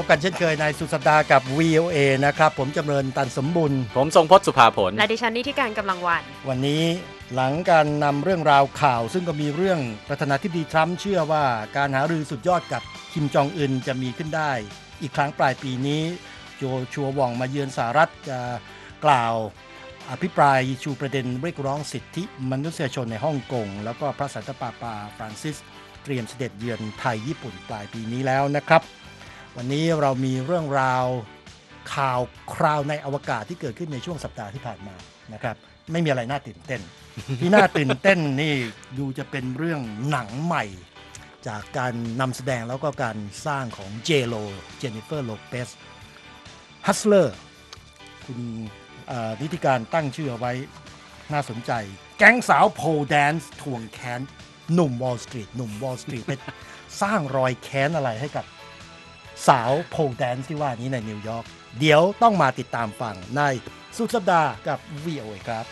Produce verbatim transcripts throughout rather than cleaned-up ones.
กันเช่นเคยในสุดสัปดาห์กับ วี โอ เอ นะครับผมจำเริญตันสมบุญผมทรงพจน์สุภาผลและดิฉันนิติการกำลังวันวันนี้หลังการนำเรื่องราวข่าวซึ่งก็มีเรื่องประธานาธิบดีทรัมป์เชื่อว่าการหารือสุดยอดกับคิมจองอึนจะมีขึ้นได้อีกครั้งปลายปีนี้โจชัววองมาเยือนสหรัฐจะกล่าวอภิปรายชูประเด็นเรียกร้องสิทธิมนุษยชนในฮ่องกงแล้วก็พระสันตะปาปาฟรานซิสเตรียมเสด็จเยือนไทยญี่ปุ่นปลายปีนี้แล้วนะครับวันนี้เรามีเรื่องราวข่าวคราวในอวกาศที่เกิดขึ้นในช่วงสัปดาห์ที่ผ่านมานะครับไม่มีอะไรน่าตื่นเต้น ที่น่าตื่นเต้นนี่ดูจะเป็นเรื่องหนังใหม่จากการนำแสดงแล้วก็การสร้างของเจโลเจนนิเฟอร์โลเปสฮัสเลอร์คุณนิติการตั้งชื่อเอาไว้น่าสนใจแก๊งสาวโพลแดนซ์ทวงแค้นหนุ่มวอลล์สตรีทหนุ่มวอลล์สตรีทไปสร้างรอยแค้นอะไรให้กับสาวโพลแดนซ์ที่ว่านี้ในนิวยอร์กเดี๋ยวต้องมาติดตามฟังในสุดสัปดาห์กับ วี โอ เอ ครับ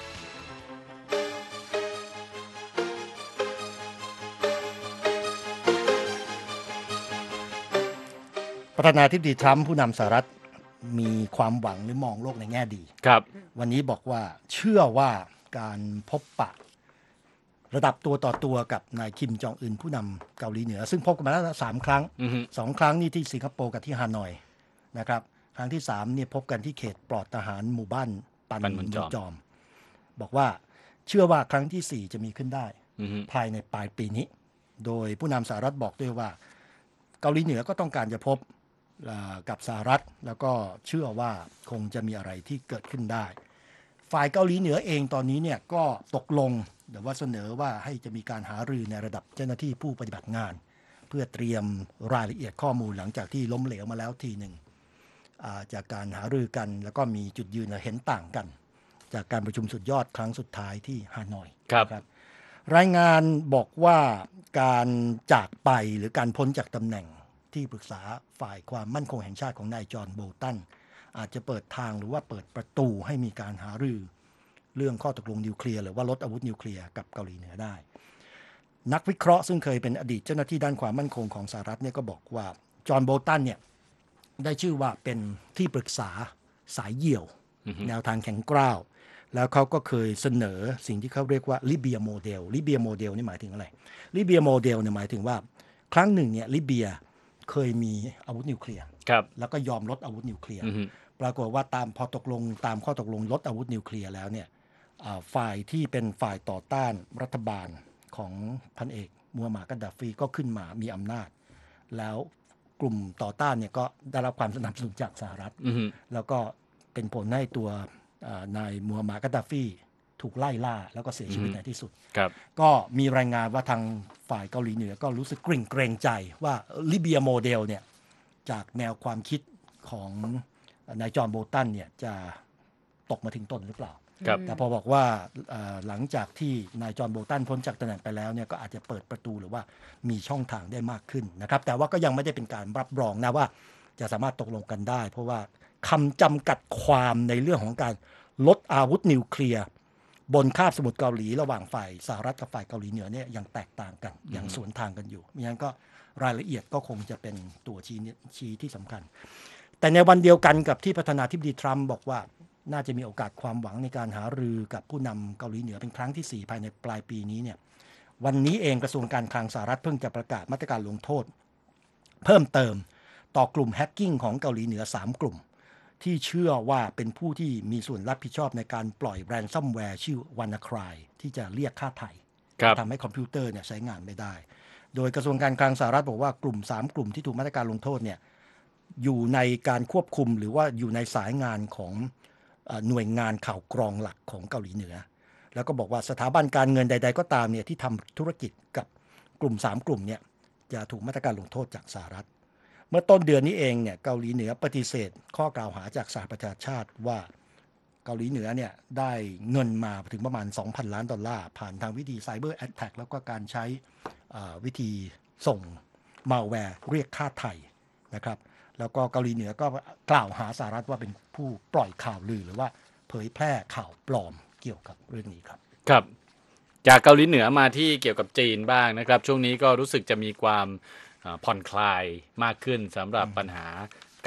ประธานาธิบดีทรัมป์ผู้นำสหรัฐมีความหวังหรือมองโลกในแง่ดีครับวันนี้บอกว่าเชื่อว่าการพบปะระดับตัวต่อตัวกับนายคิมจองอึนผู้นำเกาหลีเหนือซึ่งพบกันมาแล้วสามครั้งสองครั้งนี่ที่สิงคโปร์กับที่ฮานอยนะครับครั้งที่สามเนี่ยพบกันที่เขตปลอดทหารหมู่บ้านปันมุนจอมบอกว่าเชื่อว่าครั้งที่สี่จะมีขึ้นได้ภายในปลายปีนี้โดยผู้นำสหรัฐบอกด้วยว่าเกาหลีเหนือก็ต้องการจะพบกับสหรัฐแล้วก็เชื่อว่าคงจะมีอะไรที่เกิดขึ้นได้ฝ่ายเกาหลีเหนือเองตอนนี้เนี่ยก็ตกลงแต่ว่าเสนอว่าให้จะมีการหารือในระดับเจ้าหน้าที่ผู้ปฏิบัติงานเพื่อเตรียมรายละเอียดข้อมูลหลังจากที่ล้มเหลวมาแล้วทีหนึ่งจากการหารือกันแล้วก็มีจุดยืนเห็นต่างกันจากการประชุมสุดยอดครั้งสุดท้ายที่ฮานอยครับครับรายงานบอกว่าการจากไปหรือการพ้นจากตำแหน่งที่ปรึกษาฝ่ายความมั่นคงแห่งชาติของนายจอห์นโบลตันอาจจะเปิดทางหรือว่าเปิดประตูให้มีการหารือเรื่องข้อตกลงนิวเคลียร์หรือว่าลดอาวุธนิวเคลียร์กับเกาหลีเหนือได้นักวิเคราะห์ซึ่งเคยเป็นอดีตเจ้าหน้าที่ด้านความมั่นคงของสหรัฐเนี่ยก็บอกว่าจอห์นโบลตันเนี่ยได้ชื่อว่าเป็นที่ปรึกษาสายเหี่ยว mm-hmm. แนวทางแข็งกร้าวแล้วเขาก็เคยเสนอสิ่งที่เขาเรียกว่าลิเบียโมเดลลิเบียโมเดลนี่หมายถึงอะไรลิเบียโมเดลเนี่ยหมายถึงว่าครั้งหนึ่งเนี่ยลิเบียเคยมีอาวุธนิวเคลียร์แล้วก็ยอมลดอาวุธนิวเคลียร์ mm-hmm. ปรากฏว่าตามพอตกลงตามข้อตกลงลดอาวุธนิวเคลียร์แล้วเนี่ยฝ่ายที่เป็นฝ่ายต่อต้านรัฐบาลของพันเอกมูฮัมหมัดกัดดาฟีก็ขึ้นมามีอำนาจแล้วกลุ่มต่อต้านเนี่ยก็ได้รับความสนับสนุนจากสหรัฐ mm-hmm. แล้วก็เป็นผลให้ตัวนายมูฮัมหมัดกัดดาฟีถูกไล่ล่าแล้วก็เสียชีวิต mm-hmm. ในที่สุดก็มีรายงานว่าทางฝ่ายเกาหลีเหนือก็รู้สึกเกรงเกรงใจว่าลิเบียโมเดลเนี่ยจากแนวความคิดของนายจอห์นโบลตันเนี่ยจะตกมาถึงต้นหรือเปล่าแต่พอบอกว่าหลังจากที่นายจอห์นโบลตันพ้นจากตำแหน่งไปแล้วเนี่ยก็อาจจะเปิดประตูหรือว่ามีช่องทางได้มากขึ้นนะครับแต่ว่าก็ยังไม่ได้เป็นการรับรองนะว่าจะสามารถตกลงกันได้เพราะว่าคำจำกัดความในเรื่องของการลดอาวุธนิวเคลียร์บนคาบสมุทรเกาหลีระหว่างฝ่ายสหรัฐกับฝ่ายเกาหลีเหนือเนี่ยยังแตกต่างกันยังสวนทางกันอยู่มิฉะนั้นก็รายละเอียดก็คงจะเป็นตัวชี้ชี้ที่สำคัญแต่ในวันเดียวกันกับที่ประธานาธิบดีทรัมป์บอกว่าน่าจะมีโอกาสความหวังในการหารือกับผู้นำเกาหลีเหนือเป็นครั้งที่สี่ภายในปลายปีนี้เนี่ยวันนี้เองกระทรวงการคลังสหรัฐเพิ่งจะประกาศมาตรการลงโทษเพิ่มเติมต่อกลุ่มแฮกกิ้งของเกาหลีเหนือสามกลุ่มที่เชื่อว่าเป็นผู้ที่มีส่วนรับผิดชอบในการปล่อยแรนซัมแวร์ชื่อ WannaCry ที่จะเรียกค่าไถ่ทำให้คอมพิวเตอร์เนี่ยใช้งานไม่ได้โดยกระทรวงการคลังสหรัฐบอกว่ากลุ่มสามกลุ่มที่ถูกมาตรการลงโทษเนี่ยอยู่ในการควบคุมหรือว่าอยู่ในสายงานของหน่วยงานข่าวกรองหลักของเกาหลีเหนือแล้วก็บอกว่าสถาบันการเงินใดๆก็ตามเนี่ยที่ทำธุรกิจกับกลุ่มสามกลุ่มเนี่ยจะถูกมาตรการลงโทษจากสหรัฐเมื่อต้นเดือนนี้เองเนี่ยเกาหลีเหนือปฏิเสธข้อกล่าวหาจากสหประชาชาติว่าเกาหลีเหนือเนี่ยได้เงินมาถึงประมาณ สองพัน ล้านดอลลาร์ผ่านทางวิธีไซเบอร์แอทแทคแล้วก็การใช้วิธีส่งมัลแวร์เรียกค่าไถ่นะครับแล้วก็เกาหลีเหนือก็กล่าวหาสหรัฐว่าเป็นผู้ปล่อยข่าวลือหรือว่าเผยแพร่ข่าวปลอมเกี่ยวกับเรื่องนี้ครับครับจากเกาหลีเหนือมาที่เกี่ยวกับจีนบ้างนะครับช่วงนี้ก็รู้สึกจะมีความผ่อนคลายมากขึ้นสำหรับปัญหา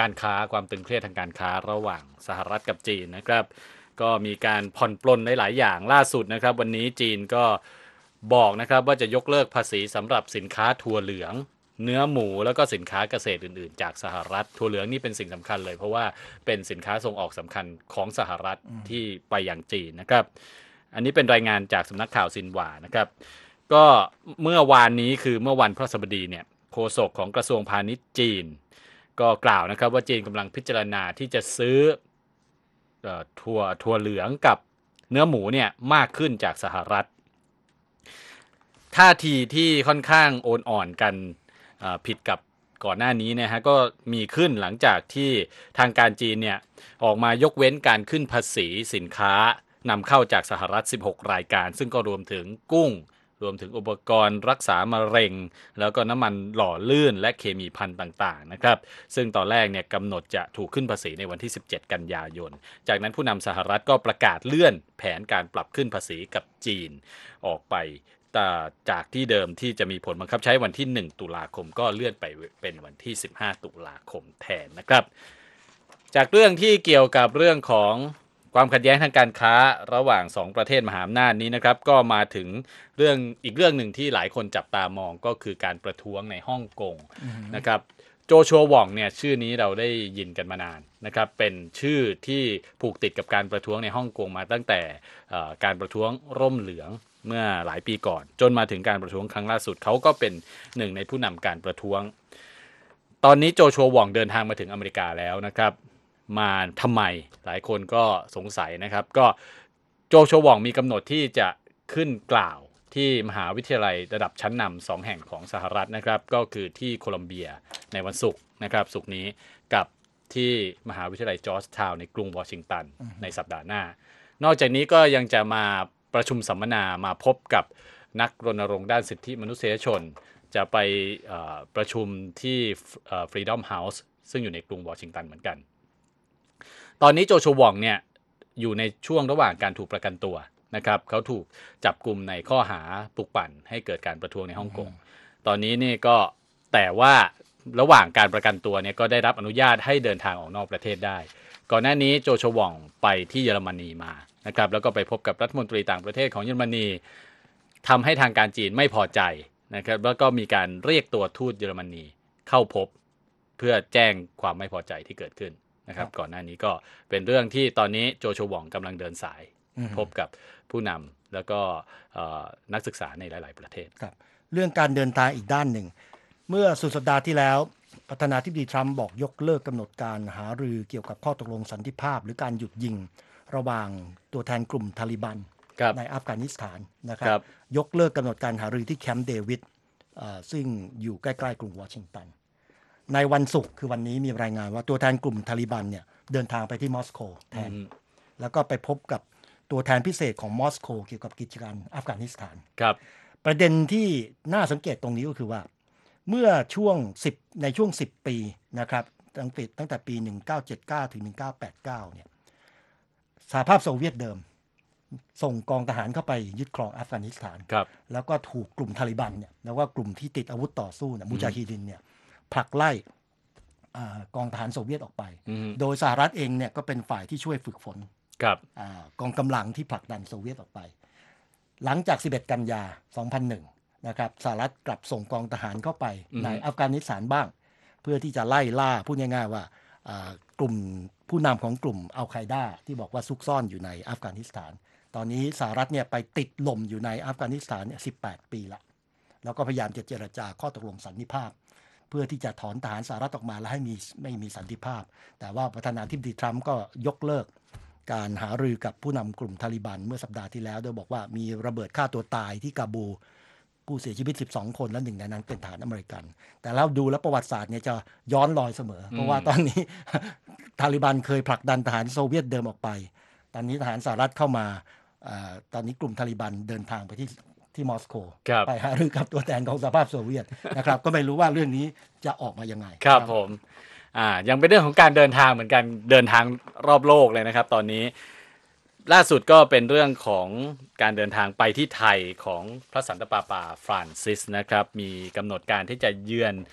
การค้าความตึงเครียดทางการค้าระหว่างสหรัฐกับจีนนะครับก็มีการผ่อนปลนหลายๆอย่างล่าสุดนะครับวันนี้จีนก็บอกนะครับว่าจะยกเลิกภาษีสำหรับสินค้าถั่วเหลืองเนื้อหมูแล้วก็สินค้าเกษตรอื่นๆจากสหรัฐถั่วเหลืองนี่เป็นสิ่งสำคัญเลยเพราะว่าเป็นสินค้าส่งออกสำคัญของสหรัฐที่ไปยังจีนนะครับอันนี้เป็นรายงานจากสำนักข่าวซินหวานะครับก็เมื่อวานนี้คือเมื่อวันพฤหัสบดีเนี่ยโฆษกของกระทรวงพาณิชย์จีนก็กล่าวนะครับว่าจีนกำลังพิจารณาที่จะซื้อถั่วถั่วเหลืองกับเนื้อหมูเนี่ยมากขึ้นจากสหรัฐท่าทีที่ค่อนข้างโอนอ่อนกันผิดกับก่อนหน้านี้นะฮะก็มีขึ้นหลังจากที่ทางการจีนเนี่ยออกมายกเว้นการขึ้นภาษีสินค้านำเข้าจากสหรัฐสิบหกรายการซึ่งก็รวมถึงกุ้งรวมถึงอุปกรณ์รักษามะเร็งแล้วก็น้ำมันหล่อลื่นและเคมีภัณฑ์ต่างๆนะครับซึ่งตอนแรกเนี่ยกำหนดจะถูกขึ้นภาษีในวันที่สิบเจ็ดกันยายนจากนั้นผู้นำสหรัฐก็ประกาศเลื่อนแผนการปรับขึ้นภาษีกับจีนออกไปจากที่เดิมที่จะมีผลบังคับใช้วันที่หนึ่งตุลาคมก็เลื่อนไปเป็นวันที่สิบห้าตุลาคมแทนนะครับจากเรื่องที่เกี่ยวกับเรื่องของความขัดแย้งทางการค้าระหว่างสองประเทศมหาอำนาจนี้นะครับก็มาถึงเรื่องอีกเรื่องหนึ่งที่หลายคนจับตามองก็คือการประท้วงในฮ่องกง mm-hmm. นะครับโจชัวหว่องเนี่ยชื่อนี้เราได้ยินกันมานานนะครับเป็นชื่อที่ผูกติดกับการประท้วงในฮ่องกงมาตั้งแต่การประท้วงร่มเหลืองเมื่อหลายปีก่อนจนมาถึงการประท้วงครั้งล่าสุดเขาก็เป็นหนึ่งในผู้นำการประท้วงตอนนี้โจชัวหว่องเดินทางมาถึงอเมริกาแล้วนะครับมาทำไมหลายคนก็สงสัยนะครับก็โจชัวหว่องมีกำหนดที่จะขึ้นกล่าวที่มหาวิทยาลัยระดับชั้นนำสองแห่งของสหรัฐนะครับก็คือที่โคลัมเบียในวันศุกร์นะครับศุกร์นี้กับที่มหาวิทยาลัยจอร์จทาวน์ในกรุงวอชิงตันในสัปดาห์หน้านอกจากนี้ก็ยังจะมาประชุมสัมมนามาพบกับนักรณรงค์ด้านสิทธิมนุษยชนจะไปประชุมที่ Freedom House ซึ่งอยู่ในกรุงวอชิงตันเหมือนกันตอนนี้โจชัวหว่องเนี่ยอยู่ในช่วงระหว่างการถูกประกันตัวนะครับเขาถูกจับกุมในข้อหาปลุกปั่นให้เกิดการประท้วงในฮ่องกงตอนนี้นี่ก็แต่ว่าระหว่างการประกันตัวเนี่ยก็ได้รับอนุญาตให้เดินทางออกนอกประเทศได้ก่อนหน้านี้โจชัวหว่องไปที่เยอรมนีมานะครับแล้วก็ไปพบกับรัฐมนตรีต่างประเทศของเยอรมนีทำให้ทางการจีนไม่พอใจนะครับแล้วก็มีการเรียกตัวทูตเยอรมนีเข้าพบเพื่อแจ้งความไม่พอใจที่เกิดขึ้นนะครับก่อนหน้านี้ก็เป็นเรื่องที่ตอนนี้โจชัวหว่องกำลังเดินสายพบกับผู้นำแล้วก็นักศึกษาในหลายๆประเทศครับเรื่องการเดินทางอีกด้านหนึ่งเมื่อสุดสัปดาห์ที่แล้วประธานาธิบดีทรัมป์บอกยกเลิกกำหนดการหารือเกี่ยวกับข้อตกลงสันติภาพหรือการหยุดยิงระหว่างตัวแทนกลุ่มตาลิบันในอัฟกานิสถานนะครับยกเลิกกำหนดการหารือที่แคมป์เดวิดซึ่งอยู่ใกล้ๆกรุงวอชิงตันในวันศุกร์คือวันนี้มีรายงานว่าตัวแทนกลุ่มตาลิบันเนี่ยเดินทางไปที่มอสโกแทนแล้วก็ไปพบกับตัวแทนพิเศษของมอสโกเกี่ยวกับกิจการอัฟกานิสถานครับประเด็นที่น่าสังเกตตรงนี้ก็คือว่าเมื่อช่วงสิบในช่วงสิบปีนะครับตั้งแต่ตั้งแต่ปีหนึ่งพันเก้าร้อยเจ็ดสิบเก้าถึงหนึ่งพันเก้าร้อยแปดสิบเก้าเนี่ยสหภาพโซเวียตเดิมส่งกองทหารเข้าไปยึดครองอัฟกานิสถานแล้วก็ถูกกลุ่มตาลิบันเนี่ยแล้วก็กลุ่มที่ติดอาวุธต่อสู้เนี่ยมุจาฮิดินเนี่ยผลักไล่กองทหารโซเวียตออกไปโดยสหรัฐเองเนี่ยก็เป็นฝ่ายที่ช่วยฝึกฝนกองกำลังที่ผลักดันโซเวียตออกไปหลังจากสิบเอ็ดกันยาสองพันหนึ่งนะครับสหรัฐกลับส่งกองทหารเข้าไปในอัฟกานิสถานบ้างเพื่อที่จะไล่ล่าพูดง่ายๆว่ากลุ่มผู้นำของกลุ่มอัลไคด้าที่บอกว่าซุกซ่อนอยู่ในอัฟกานิสถานตอนนี้สหรัฐเนี่ยไปติดลมอยู่ในอัฟกานิสถานเนี่ยสิบแปดปีละแล้วก็พยายามจะเจรจาข้อตกลงสันติภาพเพื่อที่จะถอนทหารสหรัฐออกมาและให้มีไม่มีสันติภาพแต่ว่าประธานาธิบดีทรัมป์ก็ยกเลิกการหารือกับผู้นำกลุ่มตาลิบันเมื่อสัปดาห์ที่แล้วโดยบอกว่ามีระเบิดฆ่าตัวตายที่กาบูผู้เสียชีวิตสิบสองคนและหนึ่งในนั้นเป็นทหารอเมริกันแต่แล้วดูแล้วประวัติศาสตร์เนี่ยจะย้อนรอยเสมอเพราะว่าตอนนี้ตาลิบันเคยผลักดันทหารโซเวียตเดิมออกไปตอนนี้ทหารสหรัฐเข้ามาตอนนี้กลุ่มตาลิบันเดินทางไปที่ที่มอสโกไปหารือกับตัวแทนของสหภาพโซเวียตนะครับก็ไม่รู้ว่าเรื่องนี้จะออกมายังไงครับผมอ่ายังเป็นเรื่องของการเดินทางเหมือนกันเดินทางรอบโลกเลยนะครับตอนนี้ล่าสุดก็เป็นเรื่องของการเดินทางไปที่ไทยของพระสันตะปาปาฟรานซิสนะครับมีกำหนดการที่จะเยือน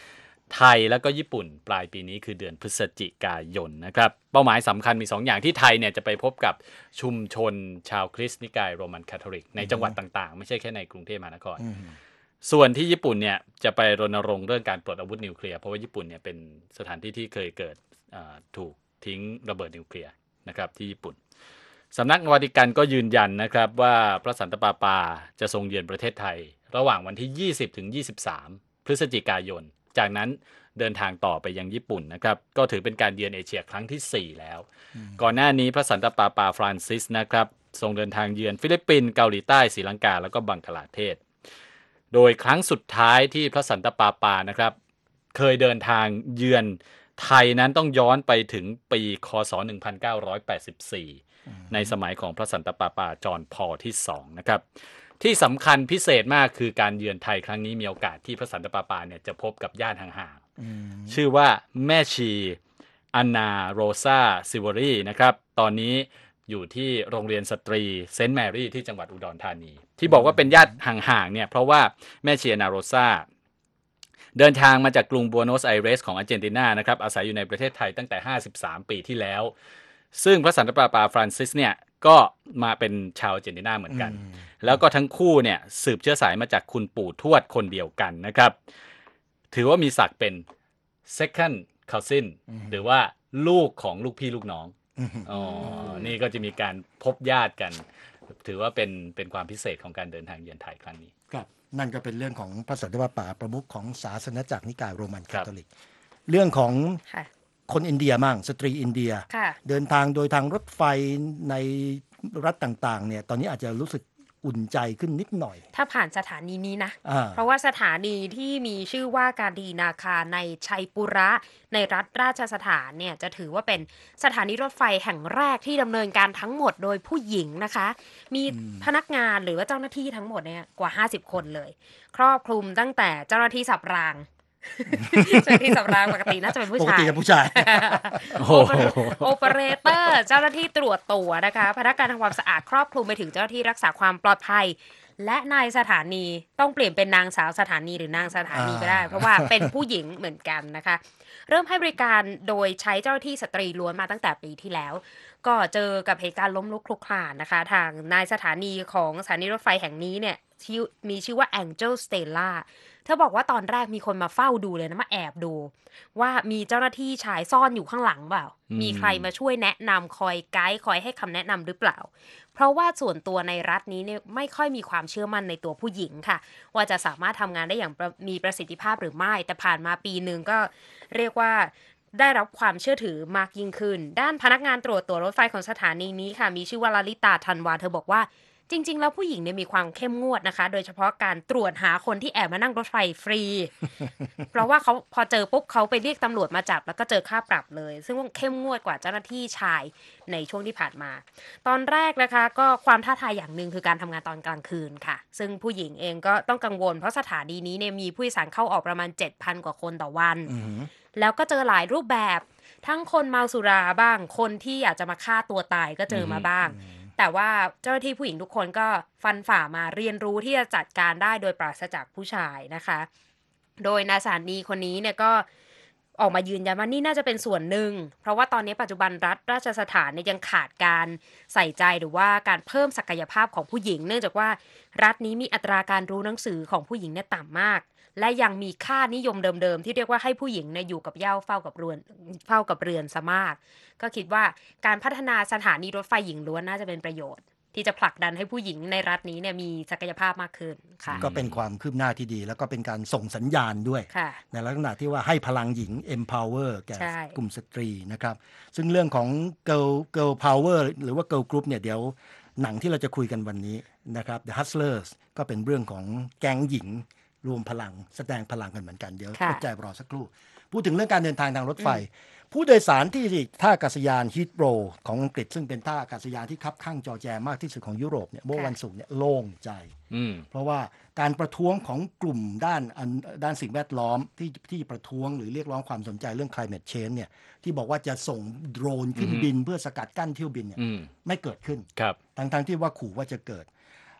ไทยแล้วก็ญี่ปุ่นปลายปีนี้คือเดือนพฤศจิกายนนะครับเป้าหมายสำคัญมีสองอย่างที่ไทยเนี่ยจะไปพบกับชุมชนชาวคริสต์นิกายโรมันคาทอลิกในจังหวัดต่างๆไม่ใช่แค่ในกรุงเทพมหานครส่วนที่ญี่ปุ่นเนี่ยจะไปรณรงค์เรื่องการปลดอาวุธนิวเคลียร์เพราะว่าญี่ปุ่นเนี่ยเป็นสถานที่ที่เคยเกิดถูกทิ้งระเบิดนิวเคลียร์นะครับที่ญี่ปุ่นสำนักวาติกันก็ยืนยันนะครับว่าพระสันตะปาปาจะทรงเยือนประเทศไทยระหว่างวันที่ ยี่สิบถึงยี่สิบสาม พฤศจิกายนจากนั้นเดินทางต่อไปยังญี่ปุ่นนะครับก็ถือเป็นการเยือนเอเชียครั้งที่สี่แล้วก่อนหน้านี้พระสันตะปาปาฟรานซิสนะครับทรงเดินทางเยือนฟิลิปปินส์เกาหลีใต้ศรีลังกาแล้วก็บังกลาเทศโดยครั้งสุดท้ายที่พระสันตะปาปานะครับเคยเดินทางเยือนไทยนั้นต้องย้อนไปถึงปีคศหนึ่งพันเก้าร้อยแปดสิบสี่ในสมัยของพระสันตะปาปาจอห์นพอลที่สองนะครับที่สำคัญพิเศษมากคือการเยือนไทยครั้งนี้มีโอกาสที่พระสันตะปาปาเนี่ยจะพบกับญาติห่างๆชื่อว่าแม่ชีอันนาโรซาซิวอรีนะครับตอนนี้อยู่ที่โรงเรียนสตรีเซนต์แมรี่ที่จังหวัดอุดรธานีที่บอกว่าเป็นญาติห่างๆเนี่ยเพราะว่าแม่ชีอันนาโรซาเดินทางมาจากกรุงบัวโนสไอเรสของอาร์เจนตินานะครับอาศัยอยู่ในประเทศไทยตั้งแต่ห้าสิบสามปีที่แล้วซึ่งพระสันตะปาปาฟรานซิสเนี่ยก็มาเป็นชาวอาร์เจนตินาเหมือนกันแล้วก็ทั้งคู่เนี่ยสืบเชื้อสายมาจากคุณปู่ทวดคนเดียวกันนะครับถือว่ามีศักดิ์เป็น second cousin หรือว่าลูกของลูกพี่ลูกน้องอ๋อนี่ก็จะมีการพบญาติกันถือว่าเป็นเป็นความพิเศษของการเดินทางเยือนไทยครั้งนี้ครับนั่นก็เป็นเรื่องของพระสันตะปาปาประมุขของศาสนจักรนิกายโรมันคาทอลิกเรื่องของคนอินเดียมั่งสตรีอินเดียเดินทางโดยทางรถไฟในรัฐต่างๆเนี่ยตอนนี้อาจจะรู้สึกอุ่นใจขึ้นนิดหน่อยถ้าผ่านสถานีนี้นะเพราะว่าสถานีที่มีชื่อว่าการดีนาคาในชัยปุระในรัฐราชสถานเนี่ยจะถือว่าเป็นสถานีรถไฟแห่งแรกที่ดำเนินการทั้งหมดโดยผู้หญิงนะคะมีพนักงานหรือว่าเจ้าหน้าที่ทั้งหมดเนี่ยกว่าห้าสิบคนเลยครอบคลุมตั้งแต่เจ้าหน้าที่สับรางเจ้าหน้าที่สับรางปกติน่าจะเป็นผู้ชายปกติกับผู้ชายโอเปอเรเตอร์เจ้าหน้าที่ตรวจตัวนะคะพนักงานทำความสะอาดครอบคลุมไปถึงเจ้าหน้าที่รักษาความปลอดภัยและนายสถานีต้องเปลี่ยนเป็นนางสาวสถานีหรือนางสถานีก็ได้เพราะว่าเป็นผู้หญิงเหมือนกันนะคะเริ่มให้บริการโดยใช้เจ้าหน้าที่สตรีล้วนมาตั้งแต่ปีที่แล้วก็เจอกับเหตุการณ์ล้มลุกคลุกคลานนะคะทางนายสถานีของสถานีรถไฟแห่งนี้เนี่ยมีชื่อว่า Angel Stellaเธอบอกว่าตอนแรกมีคนมาเฝ้าดูเลยนะมาแอบดูว่ามีเจ้าหน้าที่ชายซ่อนอยู่ข้างหลังเปล่ามีใครมาช่วยแนะนำคอยไกด์คอยให้คำแนะนำหรือเปล่าเพราะว่าส่วนตัวในรัฐนี้เนี่ยไม่ค่อยมีความเชื่อมั่นในตัวผู้หญิงค่ะว่าจะสามารถทำงานได้อย่างมีประสิทธิภาพหรือไม่แต่ผ่านมาปีนึงก็เรียกว่าได้รับความเชื่อถือมากยิ่งขึ้นด้านพนักงานตรวจตั๋วรถไฟของสถานีนี้ค่ะมีชื่อว่าลลิตาธันวาเธอบอกว่าจริงๆแล้วผู้หญิงเนี่ยมีความเข้มงวดนะคะโดยเฉพาะการตรวจหาคนที่แอบมานั่งรถไฟฟรี เพราะว่าเขาพอเจอปุ๊บเขาไปเรียกตำรวจมาจับแล้วก็เจอค่าปรับเลยซึ่งเข้มงวดกว่าเจ้าหน้าที่ชายในช่วงที่ผ่านมาตอนแรกนะคะก็ความท้าทายอย่างหนึ่งคือการทำงานตอนกลางคืนค่ะซึ่งผู้หญิงเองก็ต้องกังวลเพราะสถานีนี้เนี่ยมีผู้โดยสารเข้าออกประมาณ เจ็ดพัน กว่าคนต่อวัน mm-hmm. แล้วก็เจอหลายรูปแบบทั้งคนเมาสุราบ้างคนที่อยากจะมาฆ่าตัวตายก็เจอมาบ้าง mm-hmm.แต่ว่าเจ้าหน้าที่ผู้หญิงทุกคนก็ฟันฝ่ามาเรียนรู้ที่จะจัดการได้โดยปราศจากผู้ชายนะคะโดยนายสถานีคนนี้เนี่ยก็ออกมายืนยันว่านี่น่าจะเป็นส่วนหนึ่งเพราะว่าตอนนี้ปัจจุบันรัฐราชสถานเนี่ยยังขาดการใส่ใจหรือว่าการเพิ่มศักยภาพของผู้หญิงเนื่องจากว่ารัฐนี้มีอัตราการรู้หนังสือของผู้หญิงเนี่ยต่ำมากและยังมีค่านิยมเดิมๆที่เรียกว่าให้ผู้หญิงเนี่ยอยู่กับเหย้าเฝ้ากับเรือนเฝ้ากับเรือนซะมากก็คิดว่าการพัฒนาสถานีรถไฟหญิงล้วนน่าจะเป็นประโยชน์ที่จะผลักดันให้ผู้หญิงในรัฐนี้เนี่ยมีศักยภาพมากขึ้นค่ะก็เป็นความคืบหน้าที่ดีแล้วก็เป็นการส่งสัญญาณด้วยในลักษณะที่ว่าให้พลังหญิง empower แก่กลุ่มสตรีนะครับซึ่งเรื่องของ girl girl power หรือว่า girl group เนี่ยเดี๋ยวหนังที่เราจะคุยกันวันนี้นะครับ The Hustlers ก็เป็นเรื่องของแก๊งหญิงรวมพลังแสดงพลังกันเหมือนกันเดี๋ยวอดใจรอสักครู่พูดถึงเรื่องการเดินทางทางรถไฟผู้โดยสารที่ท่าอากาศยานฮีทโรว์ของอังกฤษซึ่งเป็นท่าอากาศยานที่คับข้างจอแจมากที่สุดของยุโรปเนี่ยเมื่อวันศุกร์เนี่ยโล่งใจเพราะว่าการประท้วงของกลุ่มด้านด้านสิ่งแวดล้อมที่ที่ประท้วงหรือเรียกร้องความสนใจเรื่อง climate change เนี่ยที่บอกว่าจะส่งโดรนขึ้นบินเพื่อสกัดกั้นเที่ยวบินเนี่ยไม่เกิดขึ้นทั้งๆที่ว่าขู่ว่าจะเกิด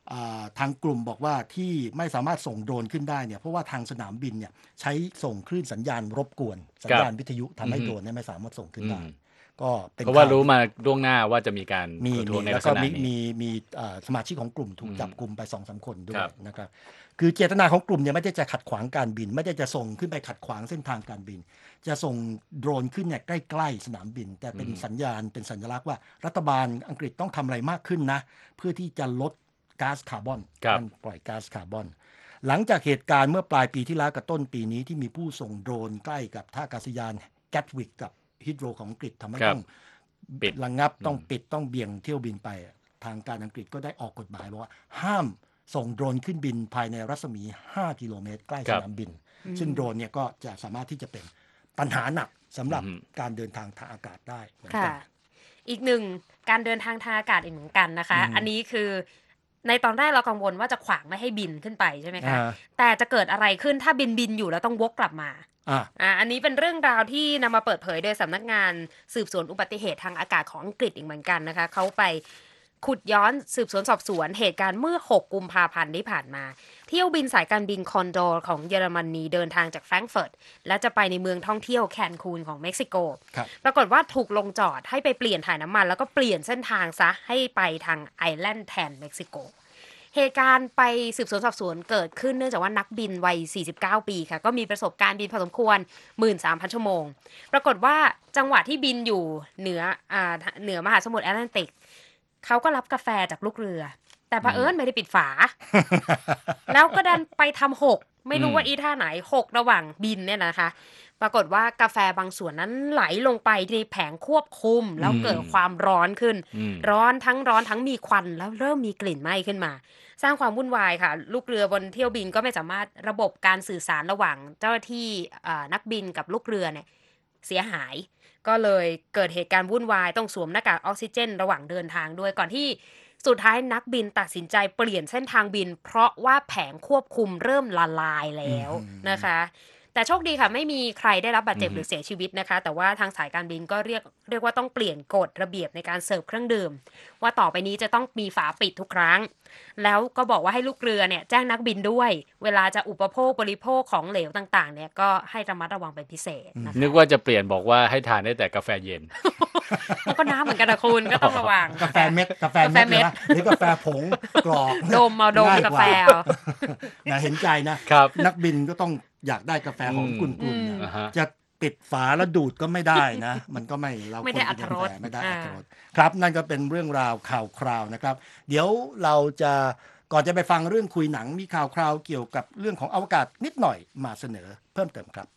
ทางกลุ่มบอกว่าที่ไม่สามารถส่งโดรนขึ้นได้เนี่ยเพราะว่าทางสนามบินเนี่ยใช้ส่งคลื่นสัญญาณรบกวนสัญญาณวิทยุทำให้โดรนเนี่ยไม่สามารถส่งขึ้นได้ก็เป็นเพราะว่ารู้มาล่วงหน้าว่าจะมีการมีประท้วงในแล้ลัวกก็ษณะมีนี้มีมีสมาชิกของกลุ่มถูกจับกลุ่มไป สองถึงสาม คนด้วยครับนะครับคือเจตนาของกลุ่มเนี่ยไม่ได้จะขัดขวางการบินไม่ได้จะส่งขึ้นไปขัดขวางเส้นทางการบินจะส่งโดรนขึ้นเนี่ยใกล้ๆสนามบินแต่เป็นสัญญาณเป็นสัญลักษณ์ว่ารัฐบาลอังกฤษต้องทำอะไรมากขึ้นนะเพื่อที่จะลดก๊าซคาร์บอนการปล่อยก๊าซคาร์บอนหลังจากเหตุการณ์เมื่อปลายปีที่แล้วกับต้นปีนี้ที่มีผู้ส่งโดรนใกล้กับท่าอากาศยานแกตวิกกับฮิตโรของอังกฤษทำให้ต้องปิดระงับต้องปิดต้องเบี่ยงเที่ยวบินไปทางการอังกฤษก็ได้ออกกฎหมายบอกว่าห้ามส่งโดรนขึ้นบินภายในรัศมีห้ากิโลเมตรใกล้สนามบินซึ่งโดรนเนี่ยก็จะสามารถที่จะเป็นปัญหาหนักสำหรับการเดินทางทางอากาศได้เหมือนกันอีกหนึ่งการเดินทางทางอากาศอีกเหมือนกันนะคะอันนี้คือในตอนแรกเรากังวลว่าจะขวางไม่ให้บินขึ้นไปใช่ไหมคะแต่จะเกิดอะไรขึ้นถ้าบินบินอยู่แล้วต้องวกกลับมาอ่าอันนี้เป็นเรื่องราวที่นำมาเปิดเผยโดยสำนักงานสืบสวนอุบัติเหตุทางอากาศของอังกฤษอีกเหมือนกันนะคะเขาไปขุดย้อนสืบสวนสอบสวนเหตุการณ์เมื่อหกกุมภาพันธ์ที่ผ่านมาเที่ยวบินสายการบินคอนโดของเยอรมนีเดินทางจากแฟรงก์เฟิร์ตและจะไปในเมืองท่องเที่ยวแคนคูนของเม็กซิโกปรากฏว่าถูกลงจอดให้ไปเปลี่ยนถ่ายน้ำมันแล้วก็เปลี่ยนเส้นทางซะให้ไปทางไอแลนด์แทนเม็กซิโกเหตุการณ์ไปสืบสวนสอบสวนเกิดขึ้นเนื่องจากว่านักบินวัยสี่สิบเก้าปีค่ะก็มีประสบการณ์บินพอสมควร หนึ่งหมื่นสามพัน ชั่วโมงปรากฏว่าจังหวะที่บินอยู่เหนืออ่าเหนือมหาสมุทรแอตแลนติกเขาก็รับกาแฟจากลูกเรือแต่เผอิญไม่ได้ปิดฝา แล้วก็ดันไปทำหกไม่รู้ว่าอีท่าไหนหกระหว่างบินเนี่ยนะคะปรากฏว่ากาแฟบางส่วนนั้นไหลลงไปในแผงควบคุมแล้วเกิดความร้อนขึ้นร้อนทั้งร้อนทั้งมีควันแล้วเริ่มมีกลิ่นไหม้ขึ้นมาสร้างความวุ่นวายค่ะลูกเรือบนเที่ยวบินก็ไม่สามารถระบบการสื่อสารระหว่างเจ้าหน้าที่นักบินกับลูกเรือเนี่ยเสียหายก็เลยเกิดเหตุการณ์วุ่นวายต้องสวมหน้ากากออกซิเจนระหว่างเดินทางด้วยก่อนที่สุดท้ายนักบินตัดสินใจเปลี่ยนเส้นทางบินเพราะว่าแผงควบคุมเริ่มละลายแล้วนะคะแต่โชคดีค่ะไม่มีใครได้รับบาดเจ็บหรือเสียชีวิตนะคะแต่ว่าทางสายการบินก็เรียกเรียกว่าต้องเปลี่ยนกฎระเบียบในการเสิร์ฟเครื่องดื่มว่าต่อไปนี้จะต้องมีฝาปิดทุกครั้งแล้วก็บอกว่าให้ลูกเรือเนี่ยแจ้งนักบินด้วยเวลาจะอุปโภคบริโภคของเหลวต่างๆเนี่ยก็ให้ระมัดระวังเป็นพิเศษนะคะนึกว่าจะเปลี่ยนบอกว่าให้ทานได้แต่กาแฟเย็นมันก็น้ำเหมือนกันนะคุณก็ต้องระวังกาแฟเม็ดกาแฟเม็ดนะหรือกาแฟผงกรอกดมเอาดมกาแฟนะเห็นใจนะนักบินก็ต้องอยากได้กาแฟหอมกลุ่นๆนะจะปิดฝาแล้วดูดก็ไม่ได้นะมันก็ไม่เราไม่ได้อรรถรสไม่ได้อรรถรสครับนั่นก็เป็นเรื่องราวข่าวคราวนะครับเดี๋ยวเราจะก่อนจะไปฟังเรื่องคุยหนังมีข่าวคราวเกี่ยวกับเรื่องของอวกาศนิดหน่อยมาเสนอเพิ่มเติมครับ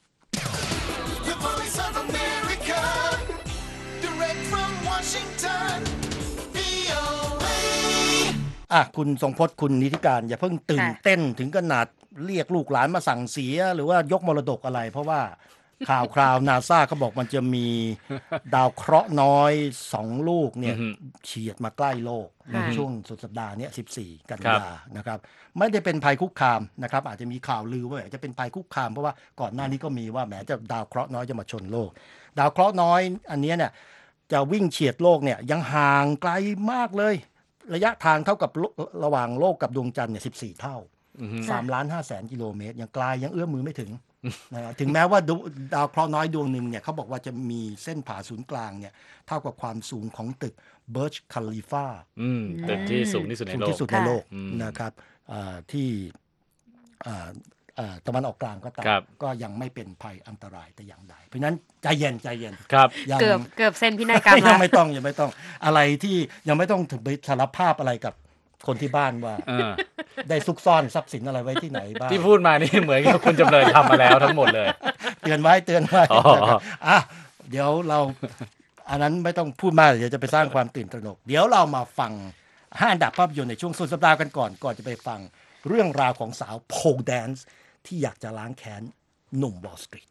The Voice of America Direct from Washington วี โอ เอ อ่ะคุณทรงพจน์คุณนิติการอย่าเพิ่งตื่นเต้นถึงขนาดเรียกลูกหลานมาสั่งเสียหรือว่ายกมรดกอะไรเพราะว่าข่าวคราวนาซาเขาบอกมันจะมีดาวเคราะห์น้อยสองลูกเนี่ยเฉียดมาใกล้โลกในช่วงสุดสัปดาห์นี้สิบสี่กันยายนนะครับไม่ได้เป็นภัยคุกคามนะครับอาจจะมีข่าวลือว่าจะเป็นภัยคุกคามเพราะว่าก่อนหน้านี้ก็มีว่าแหมจะดาวเคราะห์น้อยจะมาชนโลกดาวเคราะห์น้อยอันนี้เนี่ยจะวิ่งเฉียดโลกเนี่ยยังห่างไกลมากเลยระยะทางเท่ากับระหว่างโลกกับดวงจันทร์เนี่ยสิบสี่เท่าสามล้านห้าแสนกิโลเมตรยังไกลยังเอื้อมมือไม่ถึงนะถึงแม้ว่าดาวเคราะห์น้อยดวงหนึ่งเนี่ยเขาบอกว่าจะมีเส้นผ่าศูนย์กลางเนี่ยเท่ากับความสูงของตึกเบิร์ชคาลิฟาตึกที่สูงที่สุดในโลกที่สุดในโลกนะครับที่ตะวันออกกลางก็ตามก็ยังไม่เป็นภัยอันตรายแต่อย่างใดเพราะฉะนั้นใจเย็นใจเย็นครับเกือบเกือบเส้นพินัยกรรมยังไม่ต้องยังไม่ต้องอะไรที่ยังไม่ต้องถึงไปสารภาพอะไรกับคนที่บ้านว่าได้ซุกซ่อนทรัพย์สินอะไรไว้ที่ไหนบ้างที่พูดมานี่เหมือนกับคุณจำเลยทำมาแล้วทั้งหมดเลยเตือนไว้เตือนไว้อ่ะเดี๋ยวเราอันนั้นไม่ต้องพูดมากเดี๋ยวจะไปสร้างความตื่นตระหนกเดี๋ยวเรามาฟังห้าอันดับภาพยนตร์ในช่วงสุดสัปดาห์กันก่อนก่อนจะไปฟังเรื่องราวของสาวโพลแดนซ์ที่อยากจะล้างแค้นหนุ่มวอลล์สตรีท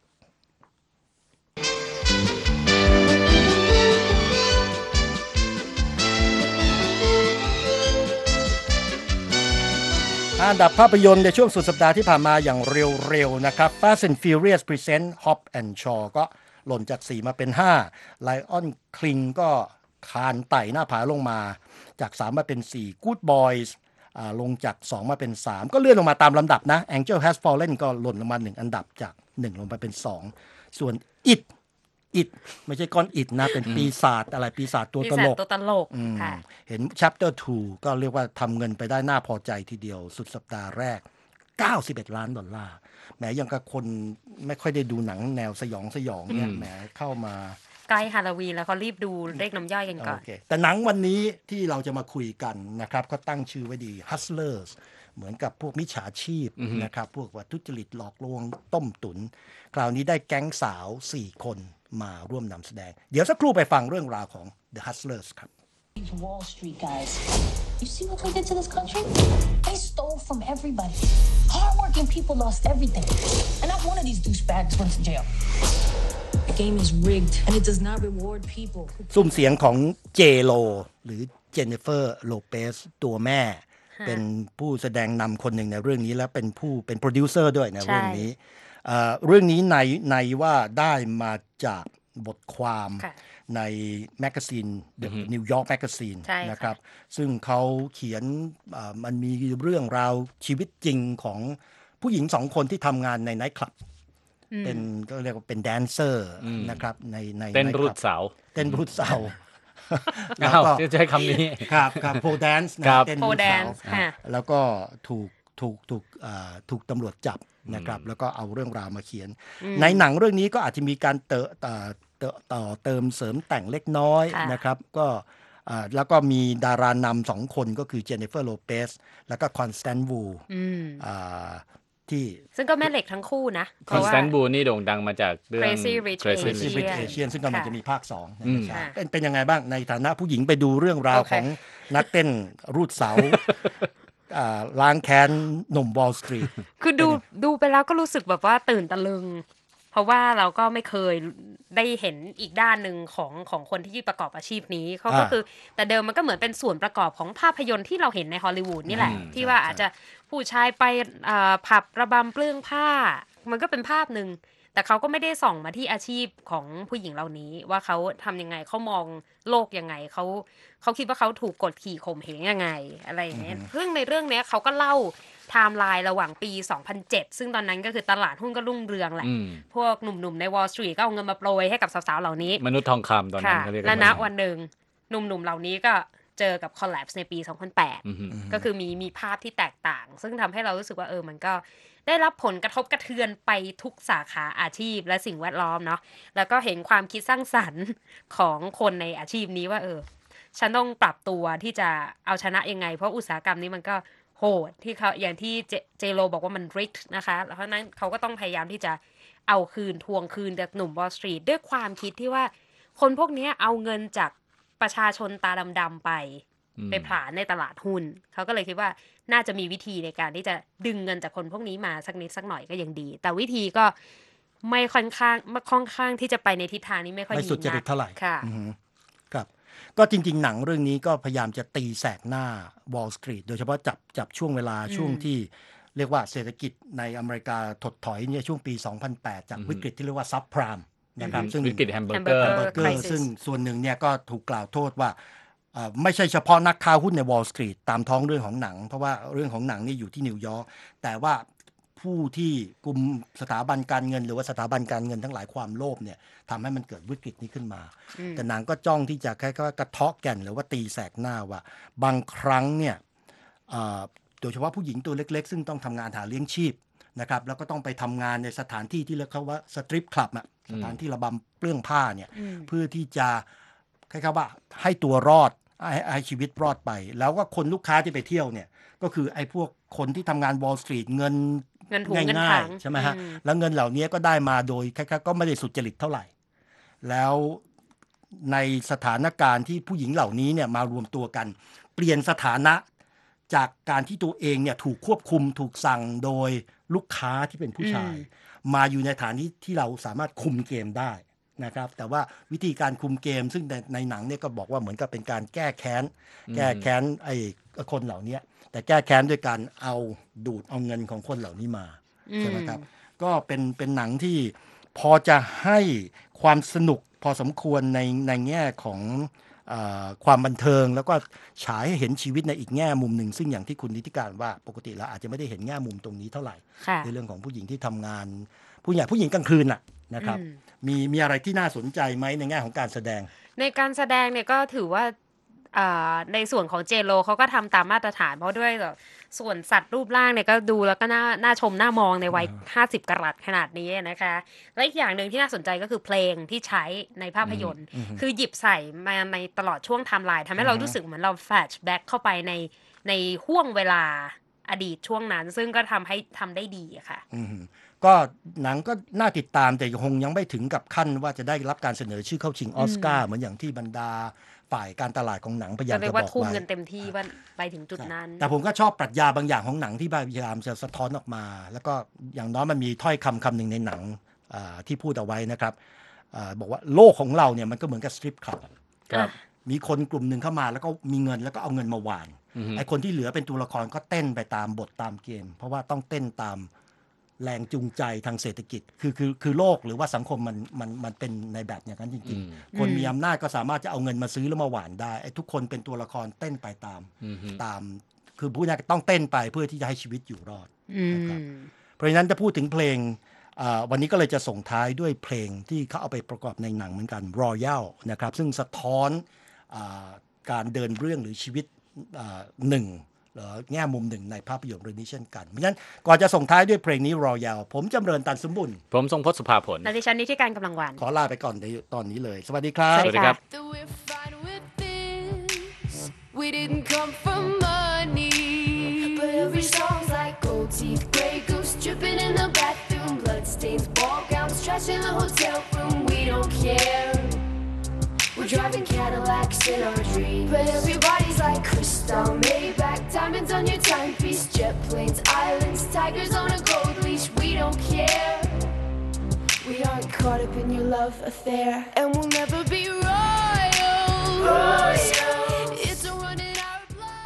อันดับภาพยนตร์ในช่วงสุดสัปดาห์ที่ผ่านมาอย่างเร็วๆนะครับ Fast and Furious Present Hobbs and Shaw ก็หล่นจากสี่มาเป็นห้า Lion King ก็คานไต่หน้าผาลงมาจากสามมาเป็นสี่ Good Boys อ่าลงจากสองมาเป็นสามก็เลื่อนลงมาตามลำดับนะ Angel Has Fallen ก็หล่นลงมาหนึ่งอันดับจากหนึ่งลงไปเป็นสองส่วน It It ไม่ใช่ก้อนอิฐนะเป็นปีศาจอะไรปีศาจตัวตลกตัวตลกอืมค่ะเห็น chapter ทูก็เรียกว่าทำเงินไปได้น่าพอใจทีเดียวสุดสัปดาห์แรกเก้าสิบเอ็ดล้านดอลลาร์แหมยังกับคนไม่ค่อยได้ดูหนังแนวสยองสยองเนี่ยอืมแหมเข้ามาใกล้ฮาโลวีนแล้วเขารีบดูเลขน้ำย่อยกันก่อนโอเคแต่หนังวันนี้ที่เราจะมาคุยกันนะครับก็ตั้งชื่อไว้ดี Hustlers เหมือนกับพวกมิจฉาชีพนะครับพวกว่าทุจริตหลอกลวงต้มตุนคราวนี้ได้แก๊งสาวสี่คนมาร่วมนำแสดงเดี๋ยวสักครู่ไปฟังเรื่องราวของ The Hustlers ครับ These Wall Street guys. You see what they did to this country? They stole from everybody. Hardworking people lost everything. And not one of these douchebags went to jail. The game is rigged, and it does not reward people. ซุ้มเสียงของเจโลหรือเจนนิเฟอร์โลเปสตัวแม่ เป็นผู้แสดงนำคนหนึ่งในเรื่องนี้และเป็นผู้เป็นโปรดิวเซอร์ด้วยในเรื่องนี้เอ่อเรื่องนี้ในในว่าได้มาจากบทความค่ะในแมกกาซีน The New York Magazine ใช่ค่ะนะครับซึ่งเขาเขียนเอ่อมันมีเรื่องราวชีวิตจริงของผู้หญิงสองคนที่ทำงานในไนท์คลับเป็นก็เรียกว่าเป็นแดนเซอร์นะครับในในเต้นไท์ครูลัดบเสาเต้นรูดเสา แล้วอ้าวก็จะใช้คำนี้ครับครับโพแดนซ์นะครับ เต้นรูด Pole เสา dance ค่ะแล้วก็ถูกถูกถูกอ่าถูกตำรวจจับนะครับแล้วก็เอาเรื่องราวมาเขียน ในหนังเรื่องนี้ก็อาจจะมีการเติต่อเติต่อเติมเสริมแต่งเล็กน้อยค่ะนะครับก็อ่าแล้วก็มีดารานำสองคนก็คือเจนนิเฟอร์โลเปสแล้วก็คอนสแตนต์วูอ่าที่ซึ่งก็แม่เหล็กทั้งคู่นะ เพคอนราะสว่าแตนต์บูนี่โด่งดังมาจากเรื่อง Crazy Rich Crazy Asians Crazy Rich Asian Asian ซึ่งกำลังค่ะจะมีภาคสองอืมนะครับค่ะเป็นเป็นยังไงบ้างในฐานะผู้หญิงไปดูเรื่องราวโอเคของนักเต้นรูดเสาอ่าล้างแค้นหนุ่ม Wall Street คือดูดูไปแล้วก็รู้สึกแบบว่าตื่นตะลึง เพราะว่าเราก็ไม่เคยได้เห็นอีกด้านหนึ่งของของคนที่ประกอบอาชีพนี้เขาก็อ่าคือแต่เดิมมันก็เหมือนเป็นส่วนประกอบของภาพยนตร์ที่เราเห็นในฮอลลีวูดนี่แหละอืมที่ว่าอาจจะผู้ชายไปเอ่อผับระบำเปลื้องผ้า มันก็เป็นภาพหนึ่งแต่เขาก็ไม่ได้ส่องมาที่อาชีพของผู้หญิงเหล่านี้ ว่าเขาทำยังไงเขามองโลกยังไงเขาเขาคิดว่าเขาถูกกดขี่ข่มเหงยังไงอะไรอย่างเงี้ยซึ่งในเรื่องเนี้ยเขาก็เล่าไทม์ไลน์ระหว่างปี สองพันเจ็ด ซึ่งตอนนั้นก็คือตลาดหุ้นก็รุ่งเรืองแหละอืมพวกหนุ่มๆใน Wall Street ก็เอาเงินมาโปรยให้กับสาวๆเหล่านี้มนุษย์ทองคำตอนนั้นค่ะเขาเรียกกัและนณว่าวันหนึ่งหนุ่มๆเหล่านี้ก็เจอกับ collapse ในปี สองพันแปดอือฮึก็คือมีมีภาพที่แตกต่าง ซึ่งทำให้เรารู้สึกว่าเออมันก็ได้รับผลกระทบกระเทือนไปทุกสาขาอาชีพและสิ่งแวดล้อมเนาะแล้วก็เห็นความคิดสร้างสรรค์ของคนในอาชีพนี้ว่าเออฉันต้องปรับตัวที่จะเอาชนะยังไง เพราะอุตสาหกรรมนี้มันก็โหดที่เขาอย่างที่เจเจโรบอกว่ามัน rigged นะคะเพราะฉะนั้นเขาก็ต้องพยายามที่จะเอาคืนทวงคืนจากหนุ่ม Wall Street ด้วยความคิดที่ว่าคนพวกนี้เอาเงินจากประชาชนตาดำๆไปอืมไปผลาญในตลาดหุ้นเขาก็เลยคิดว่าน่าจะมีวิธีในการที่จะดึงเงินจากคนพวกนี้มาสักนิดสักหน่อยก็ยังดี แต่วิธีก็ไม่ค่อนข้างไม่ค่อนข้างที่จะไปในทิศทางนี้ไม่ค่อยไม่ดีสุดจริตนักเท่าไหร่ค่ะอือฮึครับก็จริง ๆ หนังเรื่องนี้ก็พยายามจะตีแสกหน้า Wall Street โดยเฉพาะจับจับช่วงเวลาช่วงที่เรียกว่าเศรษฐกิจในอเมริกาถดถอยเนี่ยช่วงปี สองพันแปด จากวิกฤตที่เรียกว่าซับพรามนะครับซึ่งวิกฤตแฮมเบอร์เกอ Hamburger ร์เบอร์เกอร์ Crisis ซึ่งส่วนหนึ่งเนี่ยก็ถูกกล่าวโทษว่าเอ่อไม่ใช่เฉพาะนักค้าหุ้นใน Wall Street ตามท้องเรื่องของหนัง เพราะว่าเรื่องของหนังนี่อยู่ที่นิวยอร์กแต่ว่าผู้ที่กลุ่มสถาบันการเงินหรือว่าสถาบันการเงินทั้งหลายความโลภเนี่ยทำให้มันเกิดวิกฤตนี้ขึ้นมา แต่หนังก็จ้องที่จะแค่กระเทาะแก่นหรือว่าตีแสกหน้าว่า บางครั้งเนี่ยเอ่อโดยเฉพาะผู้หญิงตัวเล็กๆ ซึ่งต้องทำงานหาเลี้ยงชีพนะครับแล้วก็ต้องไปทำงานในสถานที่ที่เรียกว่าสตริปคลับอะสถานที่ระบำเปลื้องผ้าเนี่ยเพื่อที่จะคล้ายๆว่าให้ตัวรอดให้ให้ชีวิตรอดไป แล้วก็คนลูกค้าที่ไปเที่ยวเนี่ยก็คือไอ้พวกคนที่ทำงาน Wall Street เงินเงินถุงเงินง่าถัยงๆใช่ไหมฮะอืมแล้วเงินเหล่านี้ก็ได้มาโดยคล้ายๆก็ไม่ได้สุจริตเท่าไหร่ แล้วในสถานการณ์ที่ผู้หญิงเหล่านี้เนี่ยมารวมตัวกัน เปลี่ยนสถานะจากการที่ตัวเองเนี่ยถูกควบคุมถูกสั่งโดยลูกค้าที่เป็นผู้ชาย มาอยู่ในฐานที่ที่เราสามารถคุมเกมได้นะครับ แต่ว่าวิธีการคุมเกมซึ่งในในหนังเนี่ยก็บอกว่าเหมือนกับเป็นการแก้แค้น แก้แค้นไอ้คนเหล่านี้แต่แก้แค้นด้วยการเอาดูดเอาเงินของคนเหล่านี้มาใช่ไหมครับก็เป็นเป็นหนังที่พอจะให้ความสนุกพอสมควรในในแง่ของความบันเทิงแล้วก็ฉายให้เห็นชีวิตในอีกแง่มุมหนึ่งซึ่งอย่างที่คุณนิติการว่าปกติแล้วอาจจะไม่ได้เห็นแง่มุมตรงนี้เท่าไหร่ในเรื่องของผู้หญิงที่ทำงานผู้ใหญ่ผู้หญิงกลางคืนน่ะนะครับมีมีอะไรที่น่าสนใจไหมในแง่ของการแสดงในการแสดงเนี่ยก็ถือว่าในส่วนของเจโลเขาก็ทำตามมาตรฐานเพราะด้วยส่วนสัตว์รูปร่างเนี่ยก็ดูแล้วก็น่าน่าชมน่ามองในวัยห้าสิบกะรัตขนาดนี้นะคะและอีกอย่างหนึ่งที่น่าสนใจก็คือเพลงที่ใช้ในภาพยนตร์คือหยิบใส่มาในตลอดช่วงไทม์ไลน์ทำให้เรารู้สึกเหมือนเราแฟลชแบ็กเข้าไปในในห่วงเวลาอดีตช่วงนั้นซึ่งก็ทำให้ทำได้ดีค่ะก็หนังก็น่าติดตามแต่คงยังไม่ถึงกับขั้นว่าจะได้รับการเสนอชื่อเข้าชิงออสการ์เหมือนอย่างที่บรรดาฝ่ายการตลาดของหนังพยายามจะบอกไว้ว่าทุ่มเงินเต็มที่ว่าไปถึงจุดนั้นแต่ผมก็ชอบปรัชญาบางอย่างของหนังที่พยายามจะสะท้อนออกมาแล้วก็อย่างน้อยมันมีถ้อยคำคำหนึ่งในหนังที่พูดเอาไว้นะครับบอกว่าโลกของเราเนี่ยมันก็เหมือนกับสตริปคลับมีคนกลุ่มหนึ่งเข้ามาแล้วก็มีเงินแล้วก็เอาเงินมาหว่านไอ้คนที่เหลือเป็นตัวละครก็เต้นไปตามบทตามเกมเพราะว่าต้องเต้นตามแรงจูงใจทางเศรษฐกิจคือคือคือโลกหรือว่าสังคมมันมันมันเป็นในแบบอย่างนั้นจริงๆคนมีอำนาจก็สามารถจะเอาเงินมาซื้อแล้วมาหว่านได้ไอ้ทุกคนเป็นตัวละครเต้นไปตามตามคือผู้นี้ต้องเต้นไปเพื่อที่จะให้ชีวิตอยู่รอดนะครับเพราะฉะนั้นจะพูดถึงเพลงวันนี้ก็เลยจะส่งท้ายด้วยเพลงที่เขาเอาไปประกอบในหนังเหมือนกัน Royal นะครับซึ่งสะท้อนการเดินเรื่องหรือชีวิตหนึ่งหรือแง่มุมหนึ่งในภาพยนตร์เรื่องนี้เช่นกันเพราะฉะนั้นก่อนจะส่งท้ายด้วยเพลงนี้ Royal ผมจำเริญตันสมบุญผมทรงพจน์สุภาผลและดิฉันนิติการกำลังวันขอลาไปก่อนในตอนนี้เลยสวัสดีครับสวัสดีครับ We didn't come from money but every song's like gold teeth gray goose dripping in the bathroom bloodstains ball gowns trash in the hotel room we don't care we're driving Cadillacs in our dreams but everybody's like crystal Maybach diamonds on your timepiece jet planes islands tigers on a gold leash we don't care we aren't caught up in your love affair and we'll never be royal royal it's a run in our blood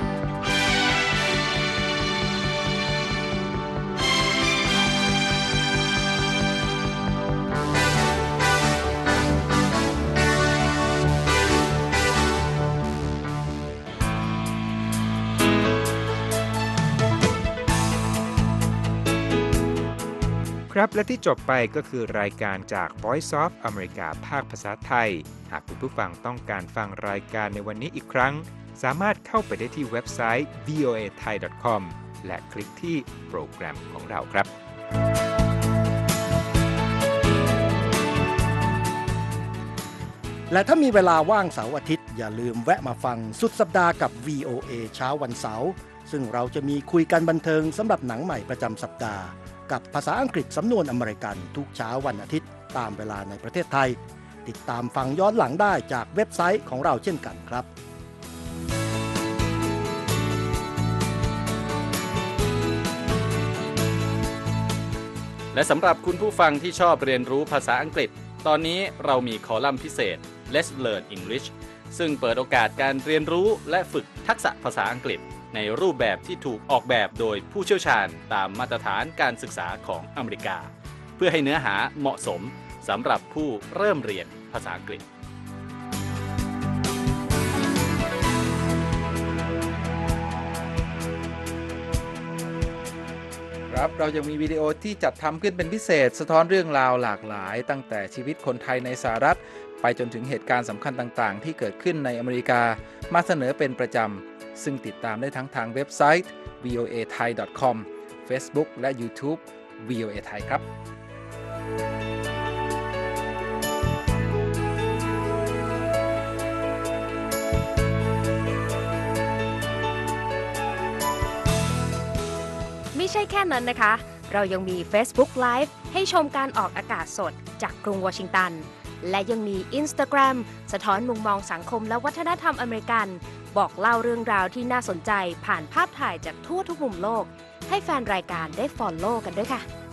ครับและที่จบไปก็คือรายการจาก Voice of America ภาคภาษาไทยหากคุณผู้ฟังต้องการฟังรายการในวันนี้อีกครั้งสามารถเข้าไปได้ที่เว็บไซต์ วี โอ เอ ไทย ดอท คอม และคลิกที่โปรแกรมของเราครับและถ้ามีเวลาว่างเสาร์อาทิตย์อย่าลืมแวะมาฟังสุดสัปดาห์กับ วี โอ เอ เช้าวันเสาร์ซึ่งเราจะมีคุยกันบันเทิงสำหรับหนังใหม่ประจำสัปดาห์กับภาษาอังกฤษสำนวนอเมริกันทุกเช้าวันอาทิตย์ตามเวลาในประเทศไทยติดตามฟังย้อนหลังได้จากเว็บไซต์ของเราเช่นกันครับและสำหรับคุณผู้ฟังที่ชอบเรียนรู้ภาษาอังกฤษตอนนี้เรามีคอลัมน์พิเศษ Let's Learn English ซึ่งเปิดโอกาสการเรียนรู้และฝึกทักษะภาษาอังกฤษในรูปแบบที่ถูกออกแบบโดยผู้เชี่ยวชาญตามมาตรฐานการศึกษาของอเมริกาเพื่อให้เนื้อหาเหมาะสมสำหรับผู้เริ่มเรียนภาษาอังกฤษครับเรายังมีวิดีโอที่จัดทำขึ้นเป็นพิเศษสะท้อนเรื่องราวหลากหลายตั้งแต่ชีวิตคนไทยในสหรัฐไปจนถึงเหตุการณ์สำคัญต่างๆที่เกิดขึ้นในอเมริกามาเสนอเป็นประจำซึ่งติดตามได้ทั้งทางเว็บไซต์ วี โอ เอ ไทย ดอท คอม Facebook และ YouTube วี โอ เอ ไทยครับไม่ใช่แค่นั้นนะคะเรายังมี Facebook Live ให้ชมการออกอากาศสดจากกรุงวอชิงตันและยังมี Instagram สะท้อนมุมมองสังคมและวัฒนธรรมอเมริกันบอกเล่าเรื่องราวที่น่าสนใจผ่านภาพถ่ายจากทั่วทุกมุมโลกให้แฟนรายการได้ follow กันด้วยค่ะ